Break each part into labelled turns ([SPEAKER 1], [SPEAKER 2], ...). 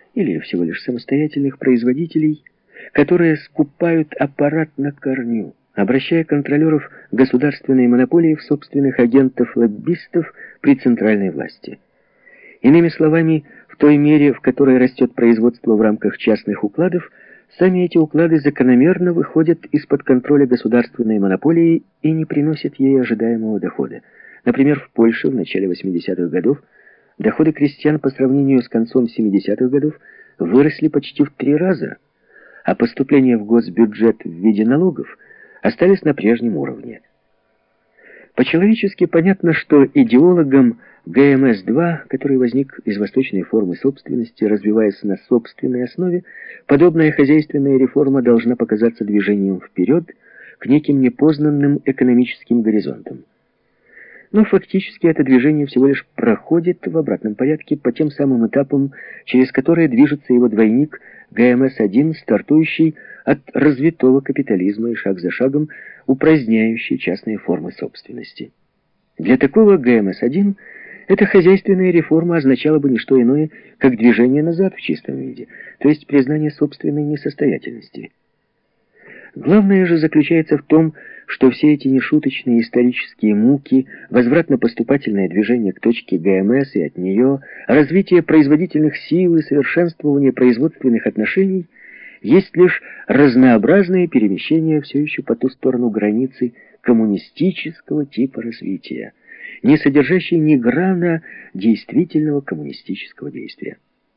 [SPEAKER 1] или всего лишь самостоятельных производителей, которые скупают аппарат на корню, обращая контролеров государственной монополии в собственных агентов-лоббистов при центральной власти. Иными словами, в той мере, в которой растет производство в рамках частных укладов, сами эти уклады закономерно выходят из-под контроля государственной монополии и не приносят ей ожидаемого дохода. Например, в Польше в начале 80-х годов доходы крестьян по сравнению с концом 70-х годов выросли почти в 3 раза, а поступления в госбюджет в виде налогов остались на прежнем уровне. По-человечески понятно, что идеологам ГМС-2, который возник из восточной формы собственности, развиваясь на собственной основе, подобная хозяйственная реформа должна показаться движением вперед к неким непознанным экономическим горизонтам. Но фактически это движение всего лишь проходит в обратном порядке по тем самым этапам, через которые движется его двойник ГМС-1, стартующий от развитого капитализма и шаг за шагом упраздняющий частные формы собственности. Для такого ГМС-1 эта хозяйственная реформа означала бы не что иное, как движение назад в чистом виде, то есть признание собственной несостоятельности. Главное же заключается в том, что все эти нешуточные исторические муки, возвратно-поступательное движение к точке ГМС и от нее, развитие производительных сил и совершенствование производственных отношений есть лишь разнообразные перемещения все еще по ту сторону границы коммунистического типа развития, не содержащей ни грана действительного коммунистического действия.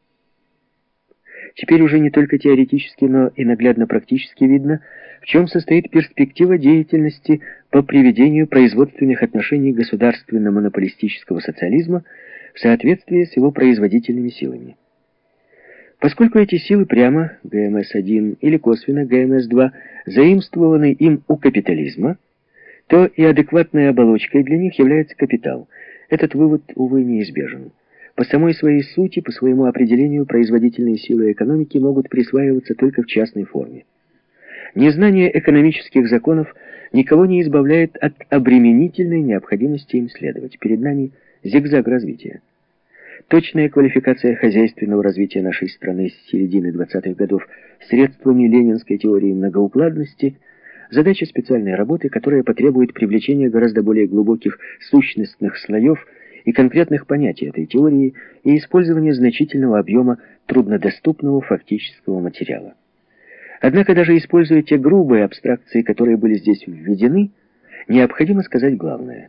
[SPEAKER 1] Теперь уже не только теоретически, но и наглядно-практически видно, в чем состоит перспектива деятельности по приведению производственных отношений государственно-монополистического социализма в соответствии с его производительными силами. Поскольку эти силы прямо, ГМС-1, или косвенно, ГМС-2, заимствованы им у капитализма, то и адекватной оболочкой для них является капитал. Этот вывод, увы, неизбежен. По самой своей сути, по своему определению, производительные силы экономики могут присваиваться только в частной форме. Незнание экономических законов никого не избавляет от обременительной необходимости им следовать. Перед нами зигзаг развития. Точная квалификация хозяйственного развития нашей страны с середины 20-х годов средствами ленинской теории многоукладности – задача специальной работы, которая потребует привлечения гораздо более глубоких сущностных слоев и конкретных понятий этой теории и использования значительного объема труднодоступного фактического материала. Однако даже используя те грубые абстракции, которые были здесь введены, необходимо сказать главное.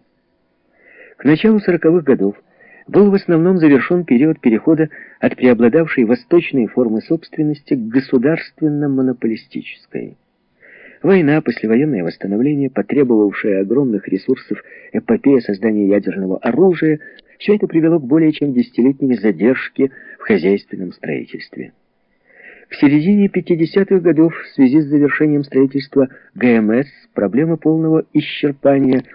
[SPEAKER 1] К началу 40-х годов был в основном завершен период перехода от преобладавшей восточной формы собственности к государственно-монополистической. Война, послевоенное восстановление, потребовавшее огромных ресурсов, эпопея создания ядерного оружия, все это привело к более чем десятилетней задержке в хозяйственном строительстве. К середине 50-х годов в связи с завершением строительства ГМС проблема полного исчерпания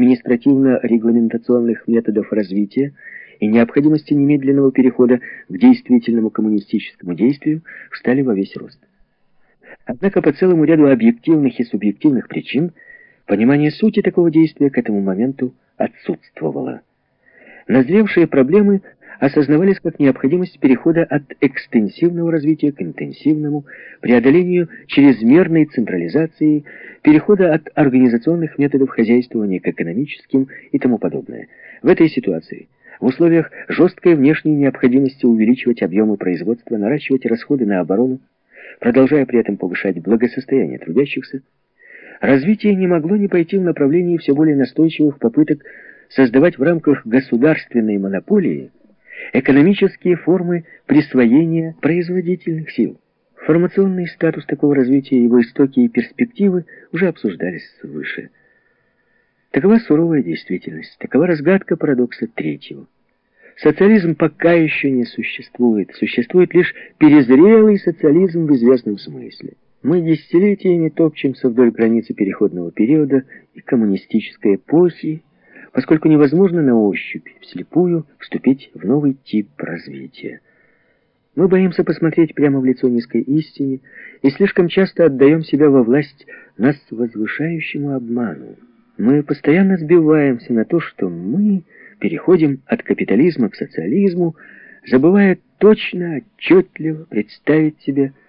[SPEAKER 1] административно-регламентационных методов развития и необходимости немедленного перехода к действительному коммунистическому действию встали во весь рост. Однако по целому ряду объективных и субъективных причин понимание сути такого действия к этому моменту отсутствовало. Назревшие проблемы осознавались как необходимость перехода от экстенсивного развития к интенсивному, преодолению чрезмерной централизации, перехода от организационных методов хозяйствования к экономическим и тому подобное. В этой ситуации, в условиях жесткой внешней необходимости увеличивать объемы производства, наращивать расходы на оборону, продолжая при этом повышать благосостояние трудящихся, развитие не могло не пойти в направлении все более настойчивых попыток создавать в рамках государственной монополии экономические формы присвоения производительных сил. Формационный статус такого развития, его истоки и перспективы уже обсуждались выше. Такова суровая действительность, такова разгадка парадокса третьего. Социализм пока еще не существует. Существует лишь перезрелый социализм в известном смысле. Мы десятилетиями топчемся вдоль границы переходного периода и коммунистической эпохи, поскольку невозможно на ощупь, вслепую, вступить в новый тип развития. Мы боимся посмотреть прямо в лицо низкой истине и слишком часто отдаем себя во власть нас возвышающему обману. Мы постоянно сбиваемся на то, что мы переходим от капитализма к социализму, забывая точно, отчетливо представить себе